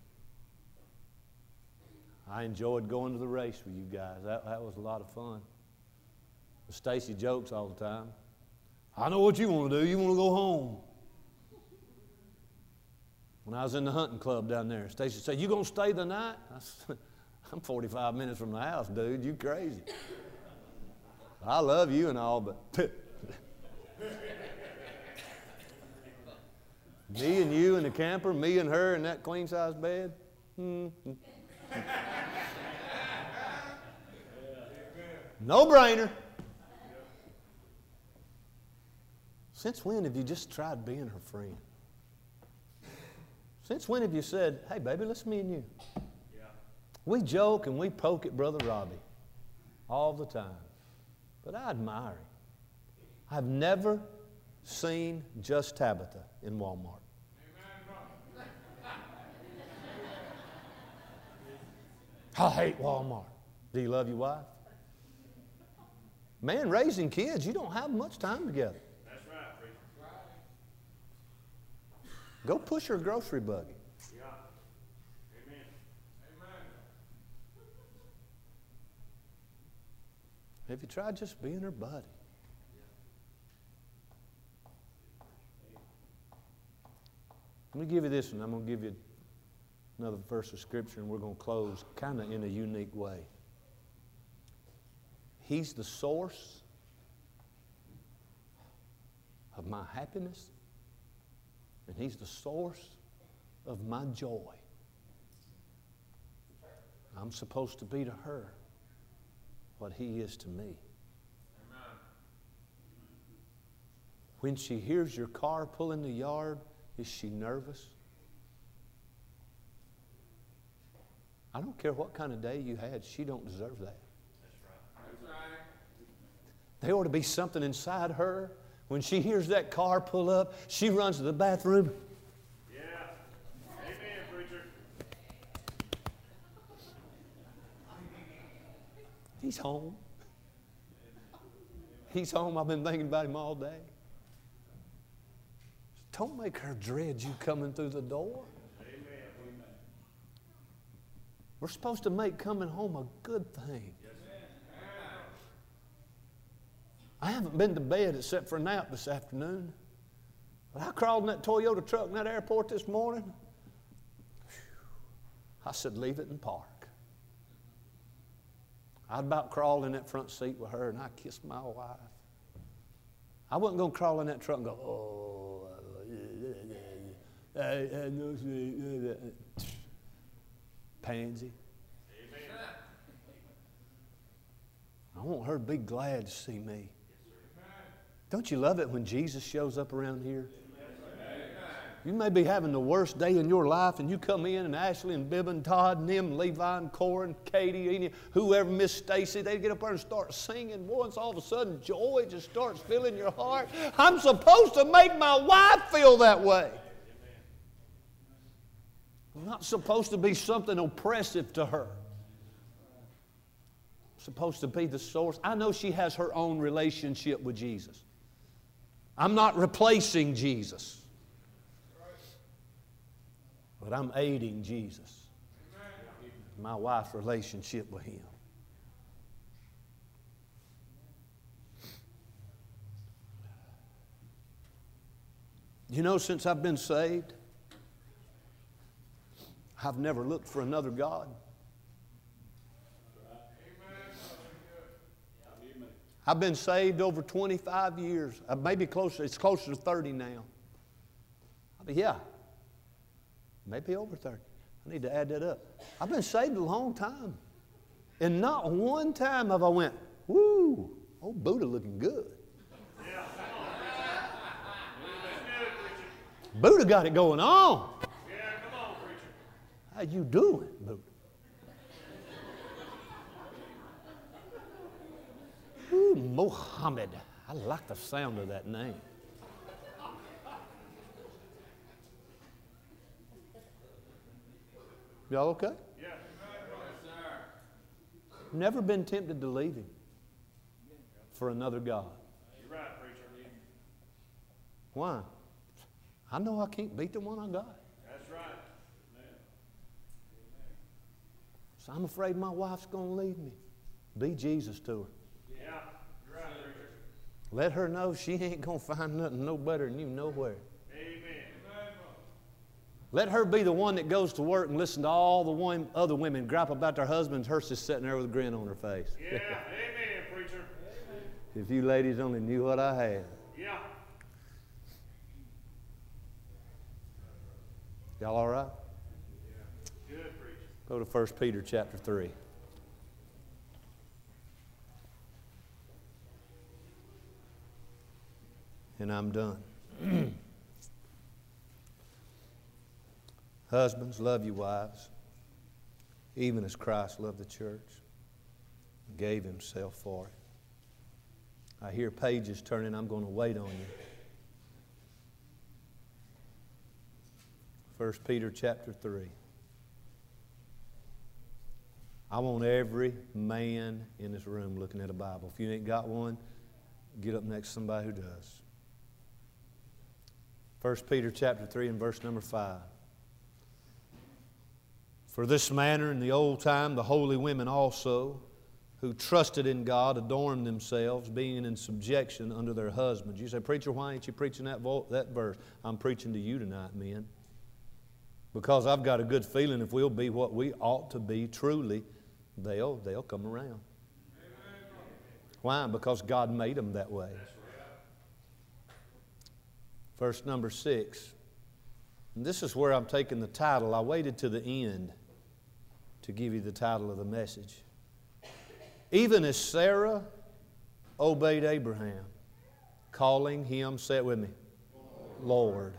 I enjoyed going to the race with you guys. That, that was a lot of fun. Stacy jokes all the time. I know what you want to do. You want to go home. When I was in the hunting club down there, Stacy said, "You gonna stay the night?" I said, "I'm forty-five minutes from the house, dude. You crazy. I love you and all, but me and you in the camper, me and her in that queen-size bed. Mm-hmm. No brainer. Since when have you just tried being her friend? Since when have you said, "Hey, baby, let's me and you"? Yeah. We joke and we poke at Brother Robbie all the time. But I admire him. I've never seen Just Tabitha in Walmart. I hate Walmart. Do you love your wife? Man, raising kids, you don't have much time together. That's right, preacher. Go push her grocery buggy. Yeah. Amen. Amen. Have you tried just being her buddy? Let me give you this one. I'm going to give you another verse of Scripture, and we're going to close kind of in a unique way. He's the source of my happiness, and He's the source of my joy. I'm supposed to be to her what He is to me. Amen. When she hears your car pull in the yard, is she nervous? I don't care what kind of day you had, she don't deserve that. That's right. There ought to be something inside her. When she hears that car pull up, she runs to the bathroom. Yeah. Amen, preacher. He's home. He's home. I've been thinking about him all day. Don't make her dread you coming through the door. Amen. We're supposed to make coming home a good thing. Yes, I haven't been to bed except for a nap this afternoon. But I crawled in that Toyota truck in that airport this morning. I said, leave it and park. I'd about crawled in that front seat with her, and I kissed my wife. I wasn't going to crawl in that truck and go, oh, pansy. Amen. I want her to be glad to see me. Don't you love it when Jesus shows up around here? You may be having the worst day in your life, and you come in, and Ashley and Bibb and Todd and them, and Levi and Cora and Katie, and whoever, Miss Stacy, they get up there and start singing. Once all of a sudden, joy just starts filling your heart. I'm supposed to make my wife feel that way. I'm not supposed to be something oppressive to her. I'm supposed to be the source. I know she has her own relationship with Jesus. I'm not replacing Jesus. But I'm aiding Jesus. My wife's relationship with Him. You know, since I've been saved, I've never looked for another God. I've been saved over twenty-five years. Uh, maybe closer, it's closer to thirty now. But yeah, maybe over thirty. I need to add that up. I've been saved a long time. And not one time have I went, woo, old Buddha looking good. Yeah. Buddha got it going on. Yeah, come on, preacher. How you doing, Buddha? Ooh, Mohammed. I like the sound of that name. Y'all okay? Yeah. Never been tempted to leave Him for another God. You're right, preacher. Why? I know I can't beat the one I got. That's right. So I'm afraid my wife's going to leave me. Be Jesus to her. Yeah. You're right, preacher. Let her know she ain't going to find nothing no better than you nowhere. Amen. Let her be the one that goes to work and listen to all the one, other women gripe about their husbands. Hers just sitting there with a grin on her face. Yeah, amen, preacher. If you ladies only knew what I had. Yeah. Y'all all right? Yeah. Good, preacher. Go to First Peter chapter three. And I'm done. Husbands, love your wives, even as Christ loved the church and gave himself for it. I hear pages turning. I'm going to wait on you. First Peter chapter three. I want every man in this room looking at a Bible. If you ain't got one, get up next to somebody who does. First Peter chapter three and verse number five. For this manner in the old time the holy women also, who trusted in God, adorned themselves, being in subjection unto their husbands. You say, preacher, why ain't you preaching that, vo- that verse? I'm preaching to you tonight, men. Because I've got a good feeling if we'll be what we ought to be truly, they'll, they'll come around. Amen. Why? Because God made them that way. Verse number six. And this is where I'm taking the title. I waited to the end to give you the title of the message. Even as Sarah obeyed Abraham, calling him, say it with me, Lord. Lord,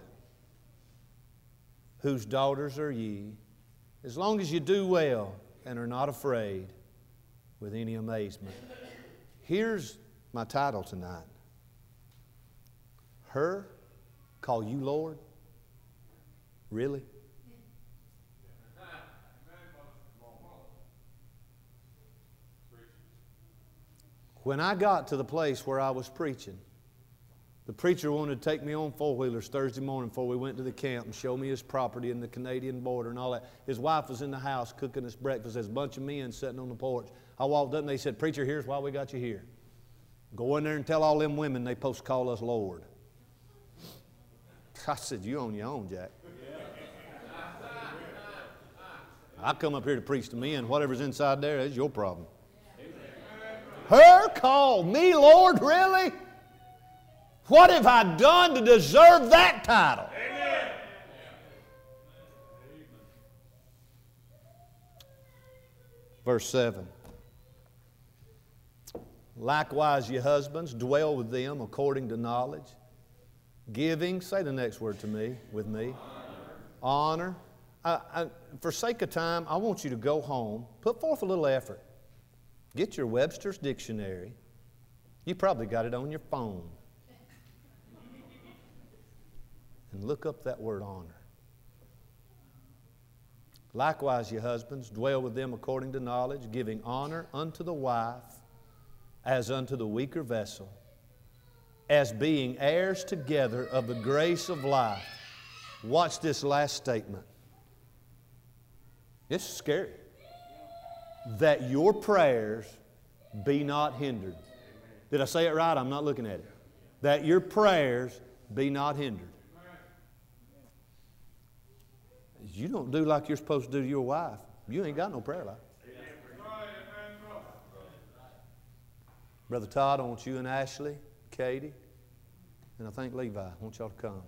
whose daughters are ye, as long as you do well and are not afraid with any amazement. Here's my title tonight. Her call you Lord? Really? When I got to the place where I was preaching, the preacher wanted to take me on four-wheelers Thursday morning before we went to the camp and show me his property and the Canadian border and all that. His wife was in the house cooking us breakfast. There's a bunch of men sitting on the porch. I walked up and they said, preacher, here's why we got you here. Go in there and tell all them women they supposed to call us Lord. I said, you on your own, Jack. I come up here to preach to men. Whatever's inside there is your problem. Her call me Lord, really? What have I done to deserve that title? Amen. Verse seven. Likewise, ye husbands, dwell with them according to knowledge, giving, say the next word to me, with me, honor. honor. I, I, for sake of time, I want you to go home, put forth a little effort. Get your Webster's Dictionary. You probably got it on your phone. And look up that word honor. Likewise, ye husbands, dwell with them according to knowledge, giving honor unto the wife as unto the weaker vessel, as being heirs together of the grace of life. Watch this last statement. It's scary. That your prayers be not hindered. Did I say it right? I'm not looking at it. That your prayers be not hindered. You don't do like you're supposed to do to your wife. You ain't got no prayer life. Brother Todd, I want you and Ashley, Katie, and I think Levi, I want y'all to come.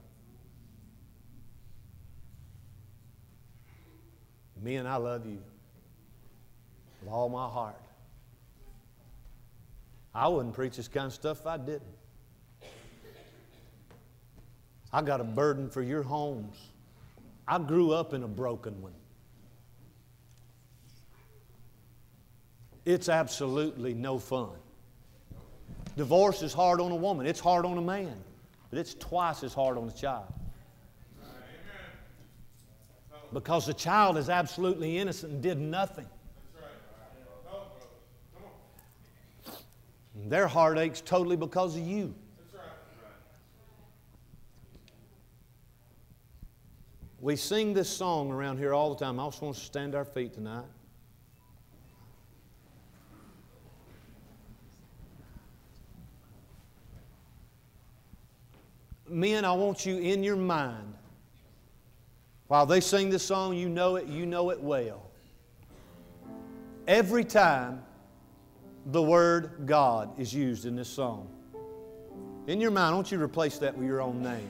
Men, I love you with all my heart. I wouldn't preach this kind of stuff if I didn't. I got a burden for your homes. I grew up in a broken one. It's absolutely no fun. Divorce is hard on a woman. It's hard on a man. But it's twice as hard on a child. Because the child is absolutely innocent and did nothing. Their heart aches totally because of you. We sing this song around here all the time. I also want us to stand to our feet tonight. Men, I want you in your mind, While they sing this song, you know it, you know it well. Every time the word God is used in this song, in your mind, I want you to replace that with your own name.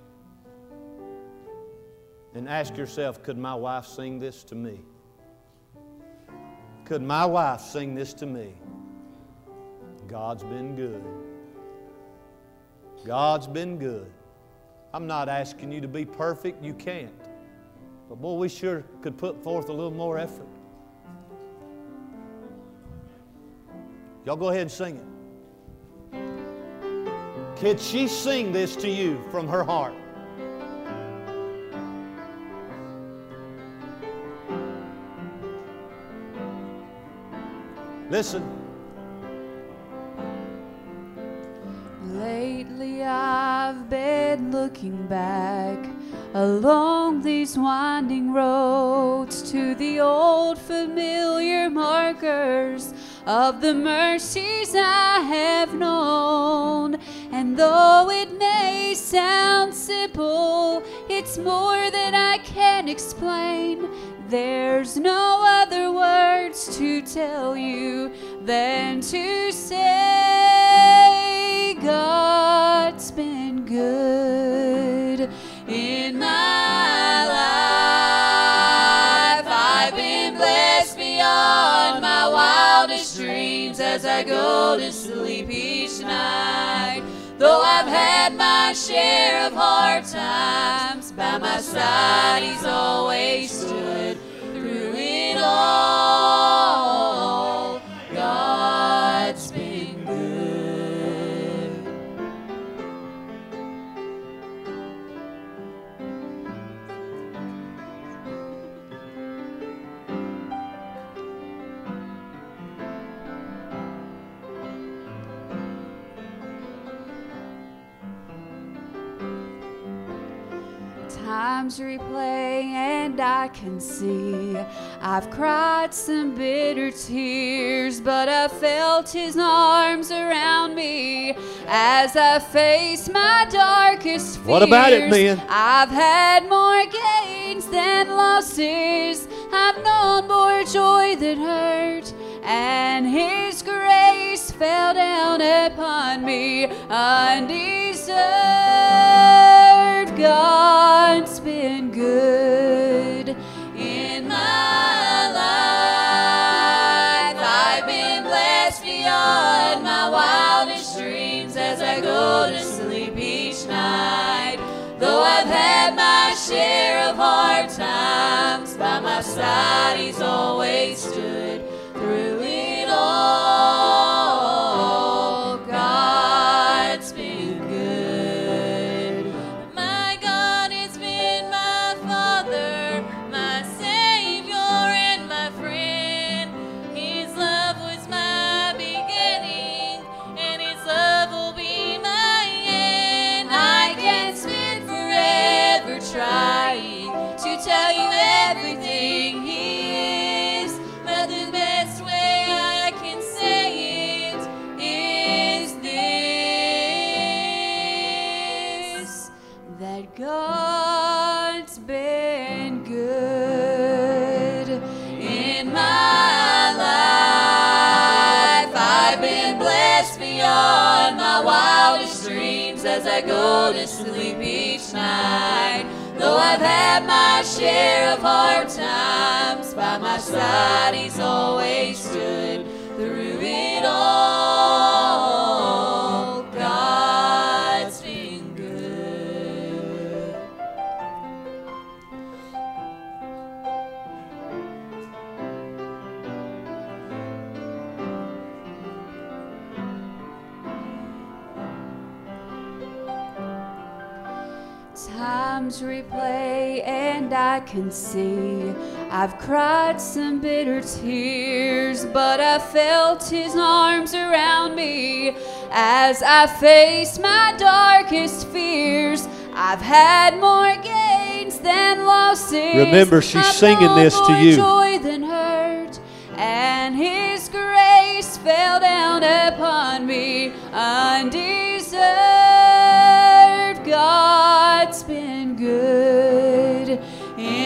And ask yourself, could my wife sing this to me? Could my wife sing this to me? God's been good. God's been good. I'm not asking you to be perfect. You can't. But boy, we sure could put forth a little more effort. Y'all go ahead and sing it. Could she sing this to you from her heart? Listen. Lately I've been looking back along these winding roads to the old familiar markers of the mercies I have known. And though it may sound simple, it's more than I can explain. There's no other words to tell you than to say God's been good in my life. I've been blessed beyond my wildest dreams as I go to sleep each night. Though I've had my share of hard times, by my side He's always stood through it all. God's been good. Times replay and I can see I've cried some bitter tears, but I felt His arms around me as I faced my darkest fears. What about it, man? I've had more gains than losses. I've known more joy than hurt, and His grace fell down upon me undeserved. God's been good in my life. I've been blessed beyond my wildest dreams as I go to sleep each night. Though I've had my share of hard times, by my side He's always stood through it all. God's been good. My God has been my Father, my Savior and my friend. His love was my beginning, and His love will be my end. I can spend forever trying to tell you everything He is, but the best way I can say it is this: that God's been good in my life. I've been blessed beyond my wildest dreams as I go to sleep each night. Though I've had my share of hard times, by my side He's always stood through it all. God's been good. Times replay and I can see I've cried some bitter tears, but I felt His arms around me as I faced my darkest fears. I've had more gains than losses. Remember, she's I've singing known this to more you. joy than hurt, and His grace fell down upon me undeserved. God's been good in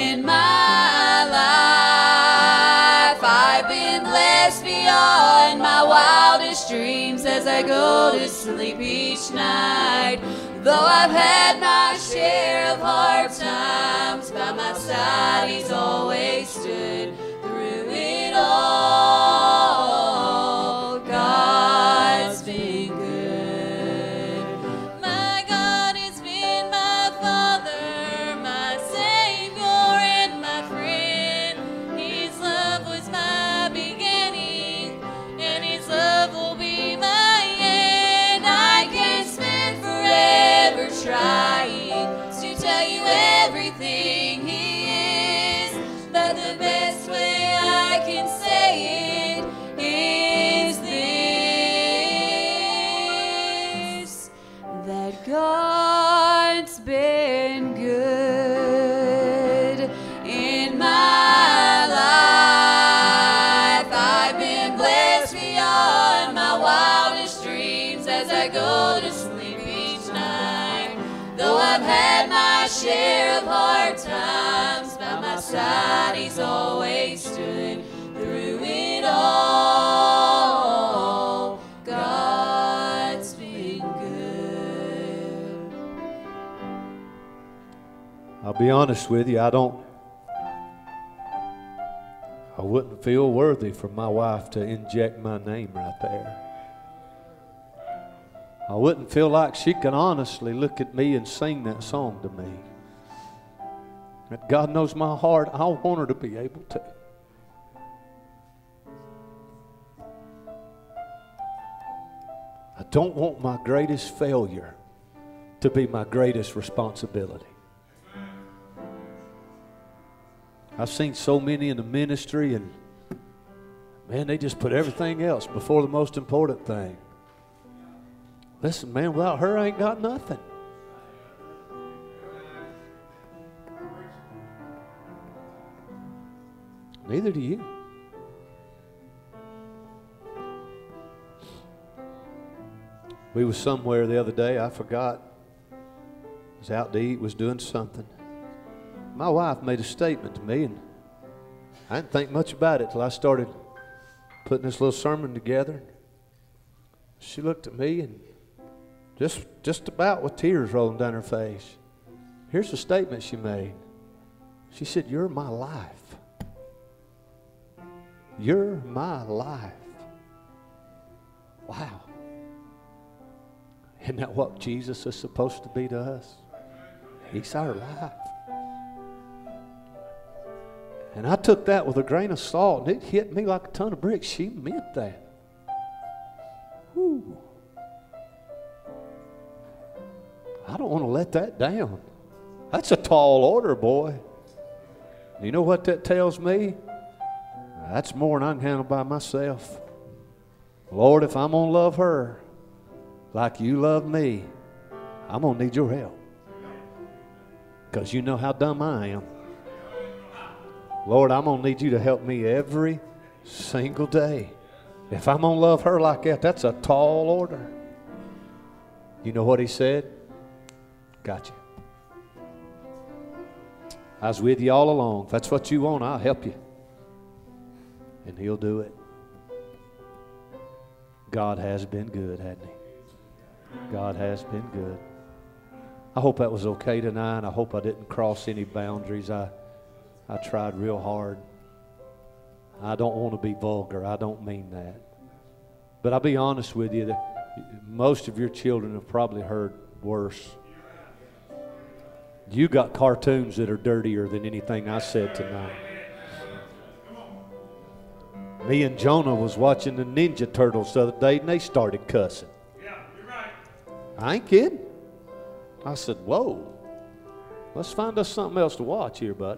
blessed beyond my wildest dreams as I go to sleep each night. Though I've had my share of hard times, by my side He's always stood through it all. God's been good. My God has been my Father, my Savior and my friend. His love was my beginning, and His love will be my end. I can spend forever trying to tell you everything He is, but the best way I can say it is this, that God's been good in my life. I've been blessed beyond my wildest dreams as I go to sleep each night. Though I've had my share of hard times, by my side He's always stood through it all. God's been good. I'll be honest with you, I don't, I wouldn't feel worthy for my wife to inject my name right there. I wouldn't feel like she can honestly look at me and sing that song to me. But God knows my heart, I want her to be able to. I don't want my greatest failure to be my greatest responsibility. I've seen so many in the ministry, and man, they just put everything else before the most important thing. Listen, man, without her, I ain't got nothing. Neither do you. We was somewhere the other day, I forgot. I was out to eat, was doing something. My wife made a statement to me, and I didn't think much about it till I started putting this little sermon together. She looked at me and just, just about with tears rolling down her face. Here's the statement she made. She said, "You're my life. You're my life." Wow. Isn't that what Jesus is supposed to be to us? He's our life. And I took that with a grain of salt, and it hit me like a ton of bricks. She meant that. Whew. I don't want to let that down. That's a tall order, boy. You know what that tells me? That's more than I can handle by myself. Lord, if I'm going to love her like you love me, I'm going to need your help. Because you know how dumb I am. Lord, I'm going to need you to help me every single day. If I'm going to love her like that, that's a tall order. You know what he said? Got you. I was with you all along. If that's what you want, I'll help you. And he'll do it. God has been good, hasn't he? God has been good. I hope that was okay tonight. I hope I didn't cross any boundaries. I I tried real hard. I don't want to be vulgar. I don't mean that. But I'll be honest with you, that most of your children have probably heard worse. You got cartoons that are dirtier than anything I said tonight. Me and Jonah was watching the Ninja Turtles the other day, and they started cussing. Yeah, you're right. I ain't kidding. I said, whoa. Let's find us something else to watch here, bud.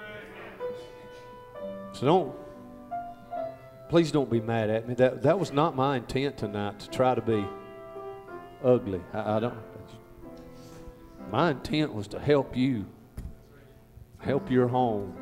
So don't, please don't be mad at me. That that was not my intent tonight, to try to be ugly. I, I don't. My intent was to help you, help your home.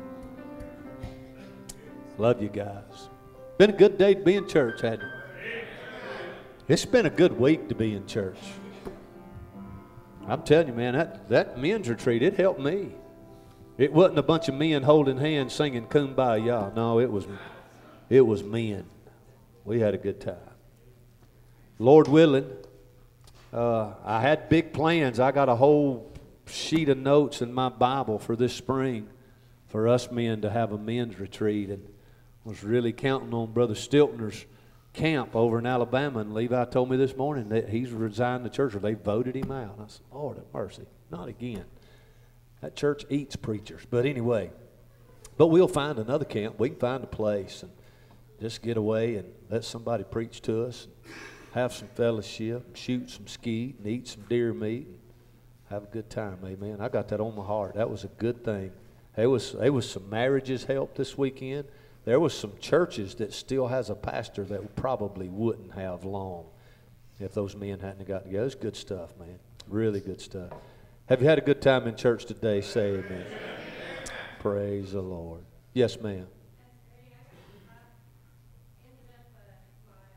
Love you guys. Been a good day to be in church, hasn't it? It's been a good week to be in church. I'm telling you, man, that, that men's retreat, it helped me. It wasn't a bunch of men holding hands singing Kumbaya. No, it was, it was men. We had a good time. Lord willing, uh, I had big plans. I got a whole sheet of notes in my Bible for this spring for us men to have a men's retreat, and was really counting on Brother Stiltner's camp over in Alabama. And Levi told me this morning that he's resigned the church, or they voted him out. I said, Lord have mercy, not again. That church eats preachers. But anyway, but we'll find another camp. We can find a place and just get away and let somebody preach to us, and have some fellowship, and shoot some skeet, and eat some deer meat, and have a good time. Amen. I got that on my heart. That was a good thing. There was, there was some marriages helped this weekend. There was some churches that still has a pastor that probably wouldn't have long if those men hadn't got together. It's good stuff, man. Really good stuff. Have you had a good time in church today? Say amen. Praise the Lord. Yes, ma'am.